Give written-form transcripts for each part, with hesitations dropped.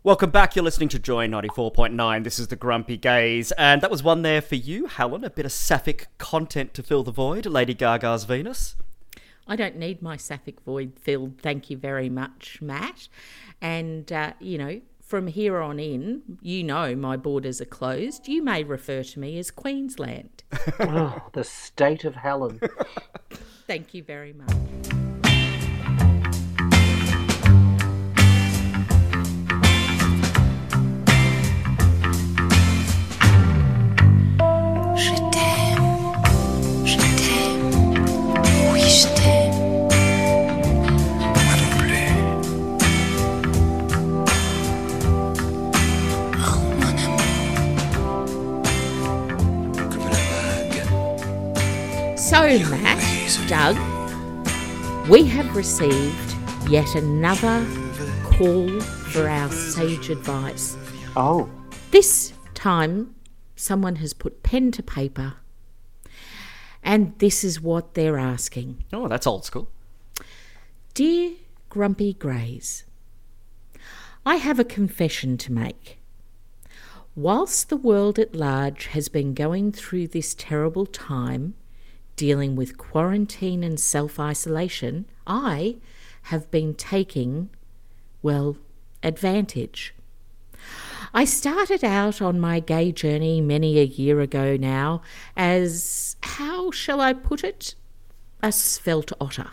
Welcome back. You're listening to Joy 94.9. This is the Grumpy Gaze. And that was one there for you, Helen. A bit of sapphic content to fill the void. Lady Gaga's Venus. I don't need my sapphic void filled, thank you very much, Matt. And, from here on in, my borders are closed. You may refer to me as Queensland. Oh, the state of Helen. Thank you very much. So, Matt, Doug, we have received yet another call for our sage advice. Oh. This time, someone has put pen to paper, and this is what they're asking. Oh, that's old school. Dear Grumpy Greys, I have a confession to make. Whilst the world at large has been going through this terrible time, dealing with quarantine and self-isolation, I have been taking, advantage. I started out on my gay journey many a year ago now as, how shall I put it, a svelte otter.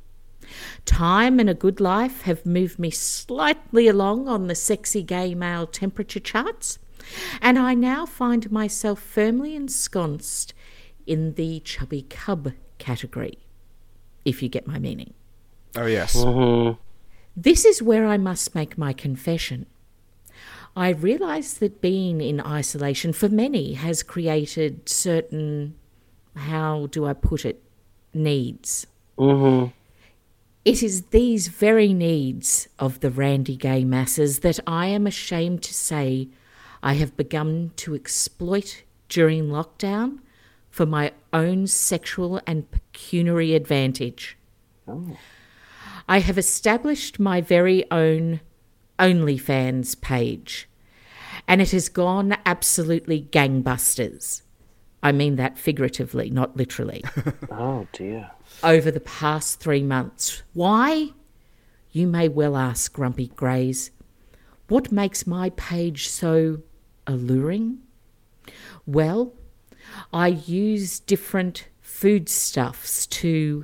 Time and a good life have moved me slightly along on the sexy gay male temperature charts, and I now find myself firmly ensconced in the chubby cub category, if you get my meaning. Oh, yes. Mm-hmm. This is where I must make my confession. I realise that being in isolation for many has created certain, how do I put it, needs. Mm-hmm. It is these very needs of the randy gay masses that I am ashamed to say I have begun to exploit during lockdown for my own sexual and pecuniary advantage. Oh. I have established my very own OnlyFans page, and it has gone absolutely gangbusters. I mean that figuratively, not literally. Oh, dear. Over the past 3 months. Why? You may well ask, Grumpy Greys. What makes my page so alluring? Well, I use different foodstuffs to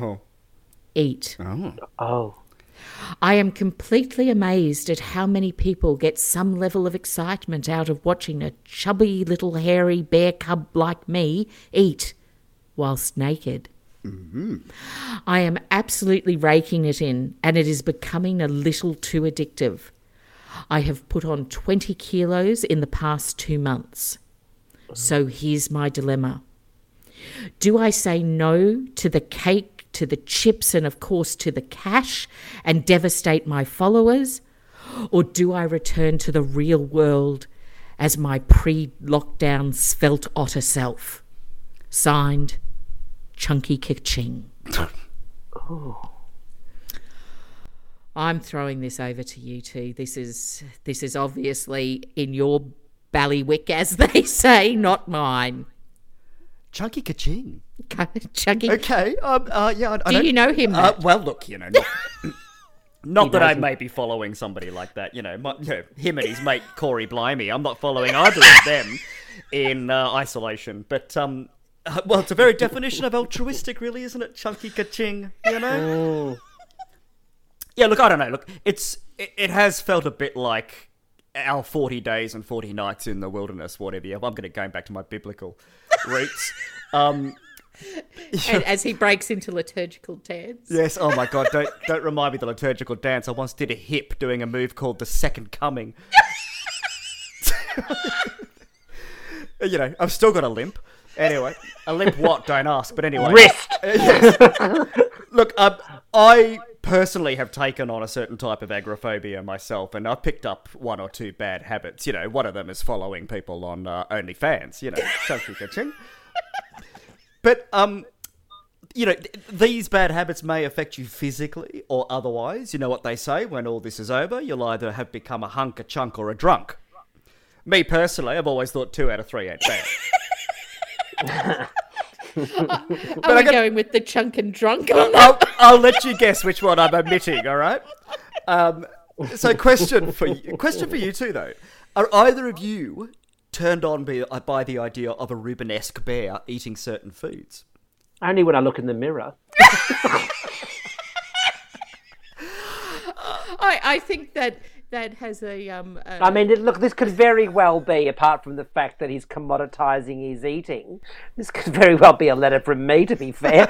eat. Oh. I am completely amazed at how many people get some level of excitement out of watching a chubby little hairy bear cub like me eat whilst naked. Mm-hmm. I am absolutely raking it in, and it is becoming a little too addictive. I have put on 20 kilos in the past 2 months. So here's my dilemma. Do I say no to the cake, to the chips, and of course to the cash and devastate my followers? Or do I return to the real world as my pre-lockdown svelte otter self? Signed, Chunky Kaching. Oh. I'm throwing this over to you two. This is obviously in your ballywick, as they say, not mine. Chunky Kaching. Chunky. Okay. Yeah. Do you know him? Matt? Well, look, not that I may be following somebody like that. Him and his mate Corey Blimey. I'm not following either of them in isolation. But it's a very definition of altruistic, really, isn't it? Chunky Kaching. Oh. Yeah. Look, I don't know. Look, it has felt a bit like our 40 days and 40 nights in the wilderness, whatever. I'm going to go back to my biblical roots. And as he breaks into liturgical dance. Yes. Oh my God! Don't remind me of the liturgical dance. I once did a hip doing a move called the Second Coming. I've still got a limp. Anyway, a limp what? Don't ask. But anyway, Wrist. Yes. Look, I personally have taken on a certain type of agoraphobia myself, and I've picked up 1 or 2 bad habits. One of them is following people on OnlyFans. Chunky Kaching. But these bad habits may affect you physically or otherwise. You know what they say, when all this is over, you'll either have become a hunk, a chunk, or a drunk. Me personally, I've always thought 2 out of 3 ain't bad. Are we going with the chunk and drunk? I'll let you guess which one I'm omitting, all right? So question for you two, though. Are either of you turned on by the idea of a Rubenesque bear eating certain foods? Only when I look in the mirror. I think that has a I mean, look, this could very well be, apart from the fact that he's commoditising his eating, this could very well be a letter from me, to be fair.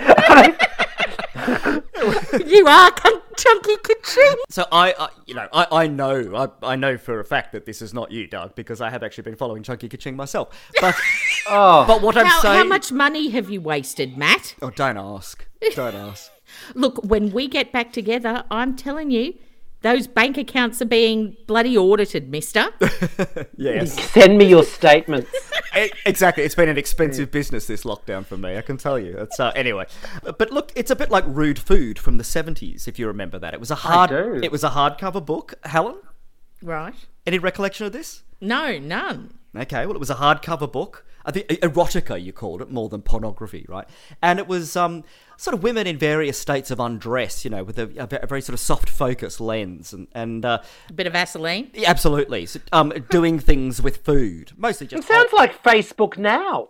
You are Chunky Kitching. So I know for a fact that this is not you, Doug, because I have actually been following Chunky Kitching myself. But but what I'm saying, how much money have you wasted, Matt? Oh, don't ask. Don't ask. Look, when we get back together, I'm telling you, those bank accounts are being bloody audited, mister. Yes. Send me your statements. Exactly. It's been an expensive business, this lockdown, for me, I can tell you. It's anyway. But look, it's a bit like Rude Food from the 70s, if you remember that. It was a hardcover book. Helen? Right. Any recollection of this? No, none. Okay, well, it was a hardcover book. I think erotica, you called it, more than pornography, right? And it was sort of women in various states of undress, with a very sort of soft focus lens and a bit of Vaseline. Yeah, absolutely. So, doing things with food, mostly just. It sounds like Facebook now.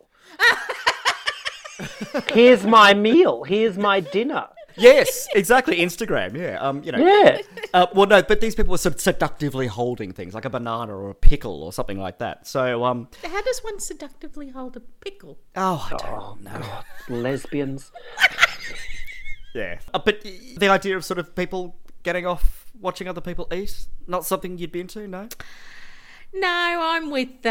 Here's my meal. Here's my dinner. Yes, exactly. Instagram, yeah. Yeah. Well, no, but these people were sort of seductively holding things, like a banana or a pickle or something like that. So, how does one seductively hold a pickle? Oh, I don't know. God. Lesbians. Yeah. But the idea of sort of people getting off watching other people eat, not something you'd be into, no? No, I'm with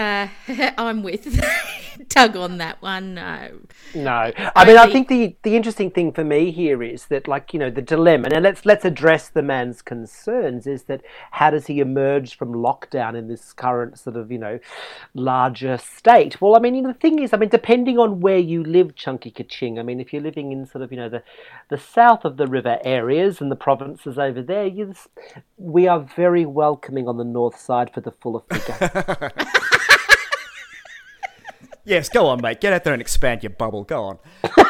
Doug on that one. No, I mean, I think the interesting thing for me here is that, the dilemma, and let's address the man's concerns, is that how does he emerge from lockdown in this current sort of, larger state? Well, I mean, the thing is, depending on where you live, Chunky Kaching, if you're living in sort of, the south of the river areas and the provinces over there, we are very welcoming on the north side for the fuller figure. Yes, go on, mate. Get out there and expand your bubble. Go on.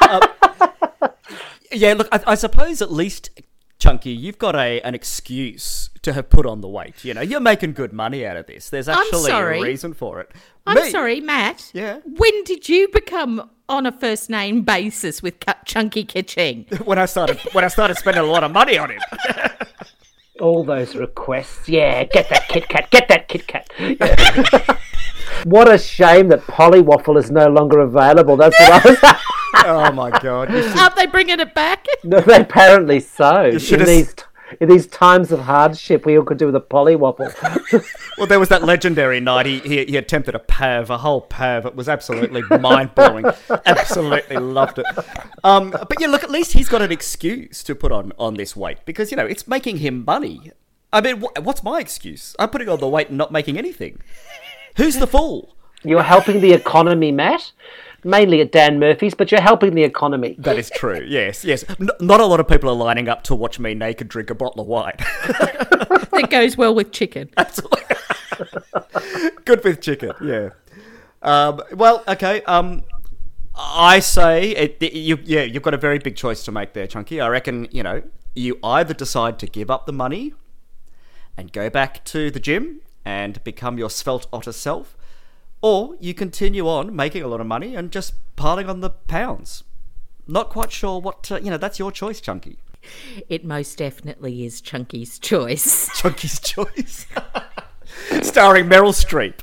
Yeah, look, I suppose at least, Chunky, you've got an excuse to have put on the weight. You're making good money out of this. There's actually a reason for it. I'm sorry, Matt. Yeah? When did you become on a first name basis with Chunky Kitching? When I started spending a lot of money on him. All those requests. Yeah, get that Kit Kat. Get that Kit Kat. Yeah. What a shame that Polly Waffle is no longer available. That's what I was... Oh, my God. Aren't they bringing it back? No, apparently so. In these times of hardship, we all could do with a Polly Waffle. Well, there was that legendary night. He attempted a whole pav. It was absolutely mind-blowing. Absolutely loved it. But yeah, look, at least he's got an excuse to put on this weight because, it's making him money. I mean, what's my excuse? I'm putting on the weight and not making anything. Who's the fool? You're helping the economy, Matt. Mainly at Dan Murphy's, but you're helping the economy. That is true, yes. Not a lot of people are lining up to watch me naked drink a bottle of wine. That goes well with chicken. Absolutely. Good with chicken, yeah. Well, okay, I say, you've got a very big choice to make there, Chunky. I reckon, you either decide to give up the money and go back to the gym and become your svelte otter self, or you continue on making a lot of money and just piling on the pounds. Not quite sure what, that's your choice, Chunky. It most definitely is Chunky's choice. Chunky's choice. Starring Meryl Streep.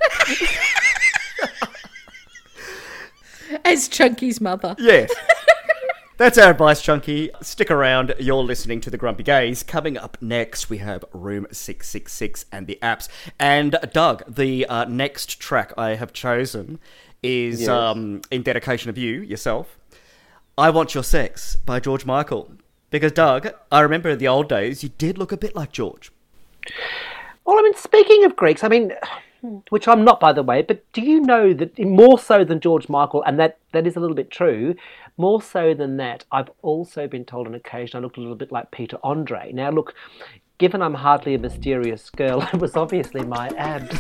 As Chunky's mother. Yes. That's our advice, Chunky. Stick around. You're listening to The Grumpy Gays. Coming up next, we have Room 666 and the apps. And Doug, the next track I have chosen is in dedication of yourself, I Want Your Sex by George Michael. Because, Doug, I remember in the old days, you did look a bit like George. Well, speaking of Greeks, which I'm not, by the way, but do you know that more so than George Michael, and that is a little bit true, more so than that, I've also been told on occasion I looked a little bit like Peter Andre. Now, look, given I'm hardly a mysterious girl, it was obviously my abs.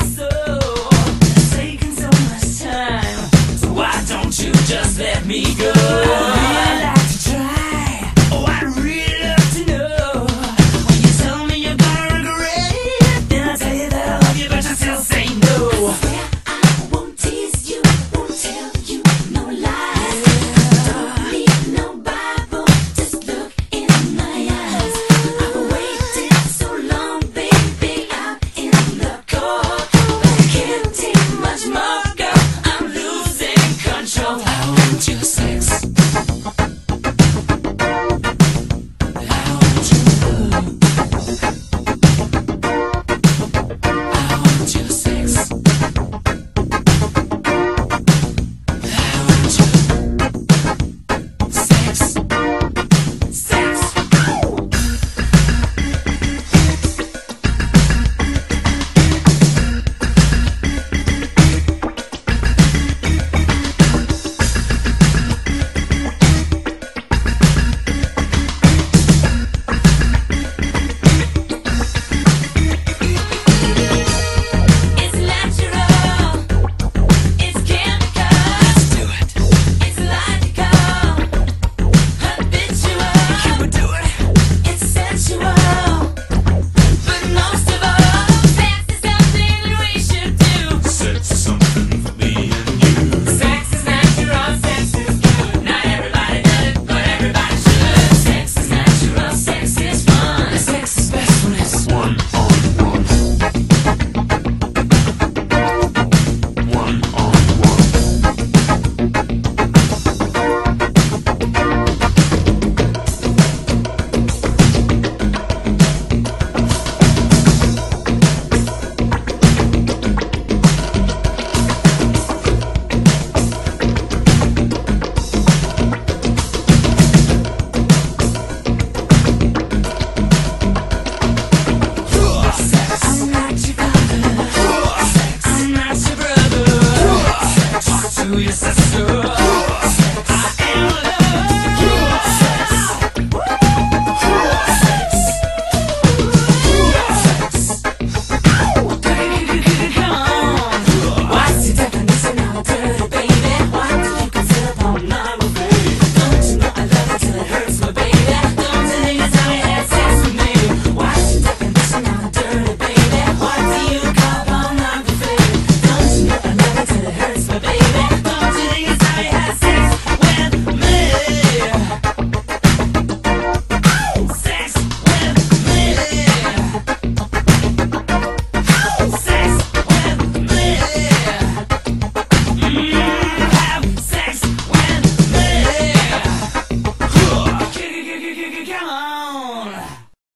Just let me go.